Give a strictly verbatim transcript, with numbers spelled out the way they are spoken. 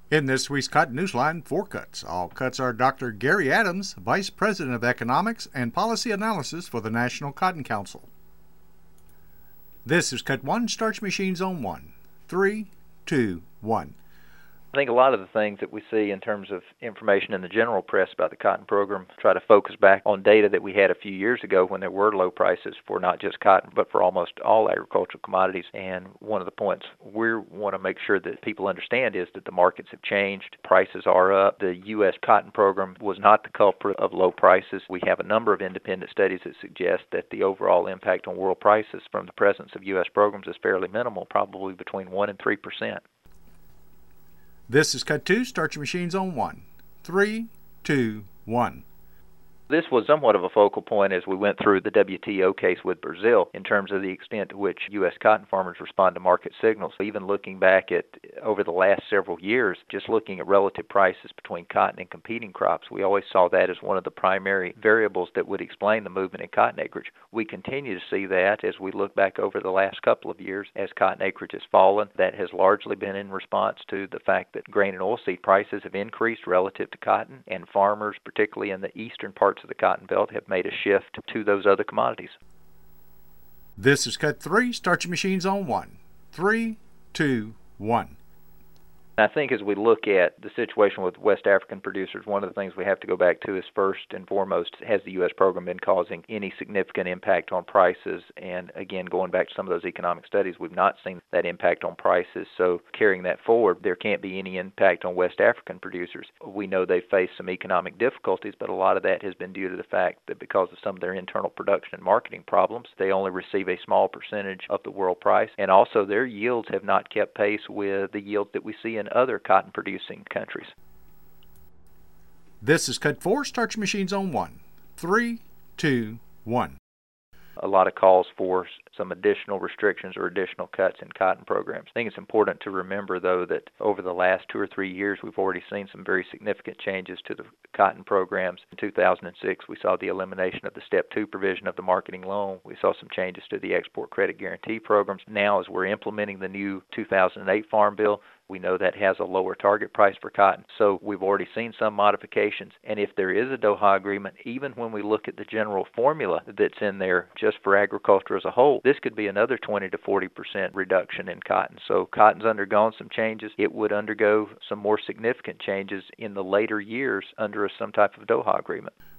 In this week's Cotton Newsline, four cuts. All cuts are Doctor Gary Adams, Vice President of Economics and Policy Analysis for the National Cotton Council. This is Cut one, Starch Machine Zone one. Three, two, one. I think a lot of the things that we see in terms of information in the general press about the cotton program try to focus back on data that we had a few years ago when there were low prices for not just cotton, but for almost all agricultural commodities. And one of the points we want to make sure that people understand is that the markets have changed. Prices are up. The U S cotton program was not the culprit of low prices. We have a number of independent studies that suggest that the overall impact on world prices from the presence of U S programs is fairly minimal, probably between one and three percent. This is Cut two, Starch Machine Zone one. Three, two, one. This was somewhat of a focal point as we went through the W T O case with Brazil in terms of the extent to which U S cotton farmers respond to market signals. Even looking back at over the last several years, just looking at relative prices between cotton and competing crops, we always saw that as one of the primary variables that would explain the movement in cotton acreage. We continue to see that as we look back over the last couple of years as cotton acreage has fallen. That has largely been in response to the fact that grain and oilseed prices have increased relative to cotton, and farmers, particularly in the eastern parts of the cotton belt, have made a shift to those other commodities. This is Cut three, Starch Machine Zone one. Three, two, one. I think as we look at the situation with West African producers, one of the things we have to go back to is first and foremost, has the U S program been causing any significant impact on prices? And again, going back to some of those economic studies, we've not seen that impact on prices. So carrying that forward, there can't be any impact on West African producers. We know they face some economic difficulties, but a lot of that has been due to the fact that because of some of their internal production and marketing problems, they only receive a small percentage of the world price. And also their yields have not kept pace with the yields that we see in other cotton-producing countries. This is Cut four, Starch Machine Zone one. Three, two, one. A lot of calls for some additional restrictions or additional cuts in cotton programs. I think it's important to remember, though, that over the last two or three years, we've already seen some very significant changes to the cotton programs. In two thousand six, we saw the elimination of the Step two provision of the marketing loan. We saw some changes to the export credit guarantee programs. Now, as we're implementing the new two thousand eight Farm Bill, we know that has a lower target price for cotton. So we've already seen some modifications. And if there is a Doha agreement, even when we look at the general formula that's in there just for agriculture as a whole, this could be another twenty to forty percent reduction in cotton. So cotton's undergone some changes. It would undergo some more significant changes in the later years under some type of Doha agreement.